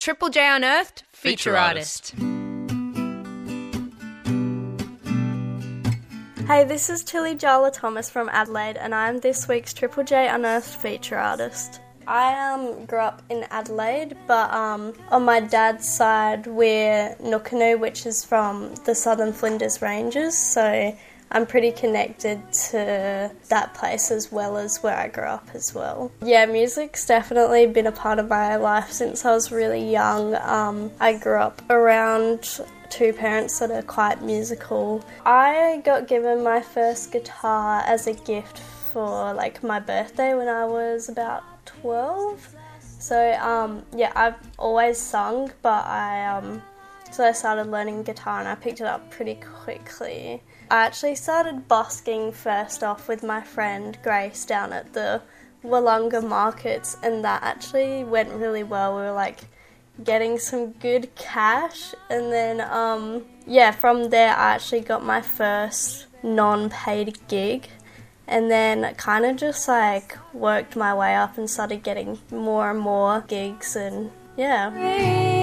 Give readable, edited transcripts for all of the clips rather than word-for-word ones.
Triple J Unearthed Feature Artist. Hey, this is Tilly Jala Thomas from Adelaide, and I'm this week's Triple J Unearthed Feature Artist. I grew up in Adelaide, but on my dad's side we're Nookanu, which is from the Southern Flinders Ranges, so I'm pretty connected to that place as well as where I grew up as well. Yeah, music's definitely been a part of my life since I was really young. I grew up around two parents that are quite musical. I got given my first guitar as a gift for my birthday when I was about 12. So yeah, I've always sung, but so I started learning guitar and I picked it up pretty quickly. I actually started busking first off with my friend Grace down at the Wollonga markets, and that actually went really well. We were getting some good cash, and then yeah, from there I actually got my first non-paid gig, and then kind of just worked my way up and started getting more and more gigs, and yeah.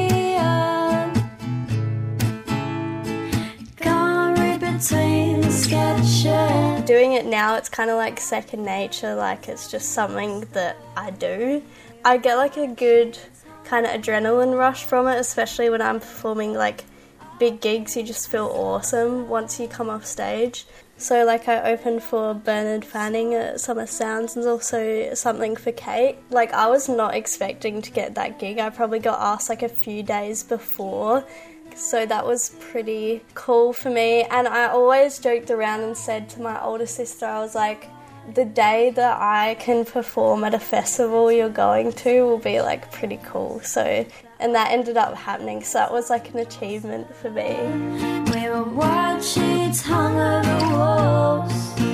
Doing it now, it's kind of second nature, it's just something that I do. I get a good kind of adrenaline rush from it, especially when I'm performing big gigs. You just feel awesome once you come off stage. So I opened for Bernard Fanning at Summer Sounds, and also something for Kate. I was not expecting to get that gig. I probably got asked a few days before, so that was pretty cool for me. And I always joked around and said to my older sister, I was the day that I can perform at a festival you're going to will be pretty cool. So, and that ended up happening, so that was an achievement for me. We were white sheets hung over walls.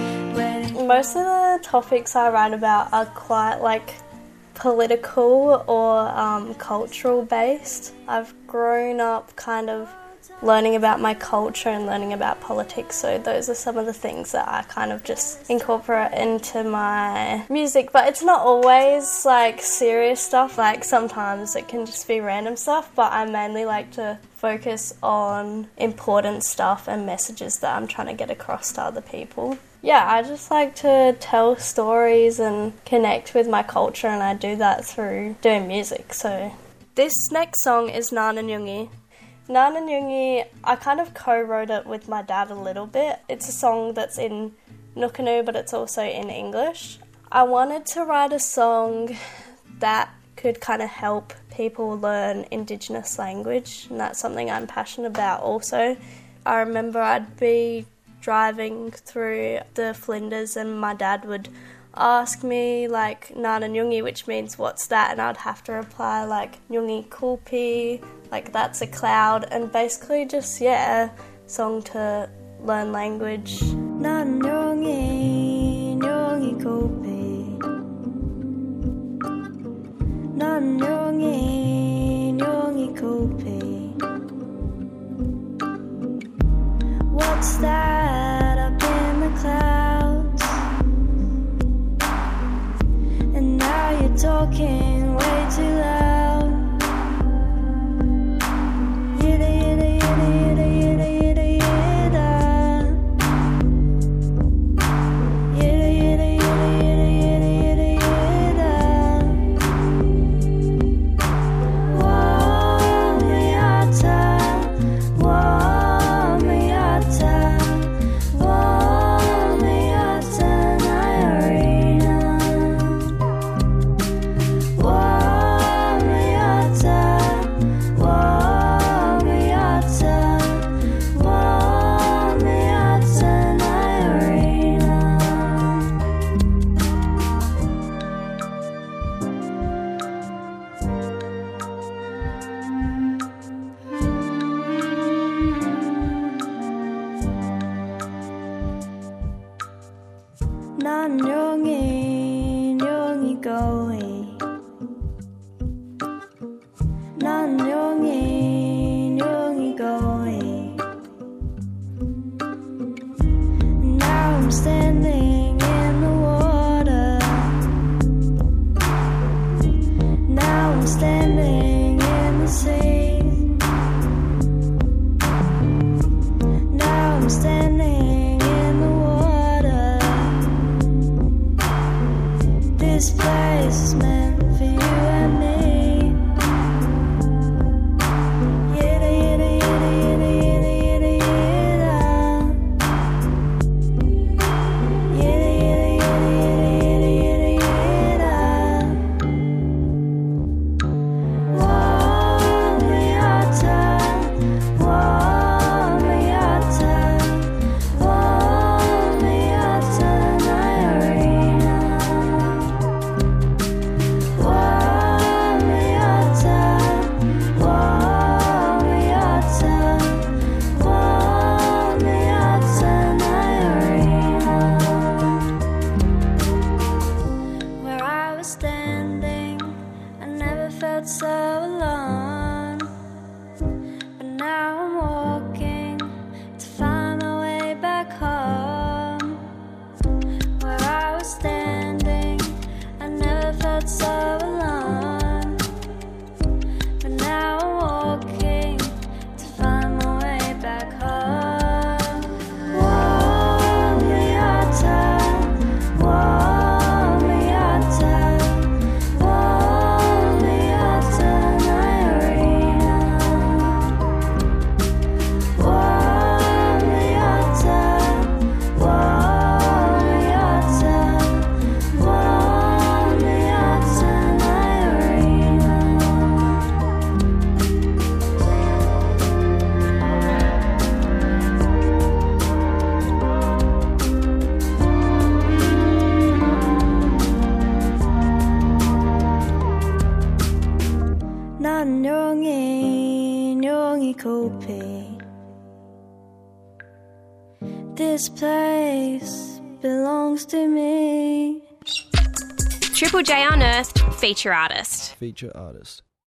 Most of the topics I write about are quite political or cultural based. I've grown up kind of learning about my culture and learning about politics, so those are some of the things that I kind of just incorporate into my music. But it's not always serious stuff, sometimes it can just be random stuff, but I mainly like to focus on important stuff and messages that I'm trying to get across to other people. Yeah, I just like to tell stories and connect with my culture, and I do that through doing music. So this next song is Nana Nyungi. Nana Nyungi, I kind of co-wrote it with my dad a little bit. It's a song that's in Nookanu, but it's also in English. I wanted to write a song that could kind of help people learn Indigenous language, and that's something I'm passionate about also. I remember I'd be driving through the Flinders and my dad would ask me Nana Nyungi, which means what's that, and I'd have to reply Nyungi Kulpi, that's a cloud, and basically just song to learn language. Nana Nyungi, Nyungi Kulpi, Nana Nyungi, Nyungi Kulpi. What's that up in the clouds? And now you're talking way too loud. Yidda, yidda, yidda, yidda, yidda, yidda, yidda. Yidda, yidda, yidda, yidda, 인형이 고피. This place belongs to me. Triple J Unearthed feature artist. Feature artist.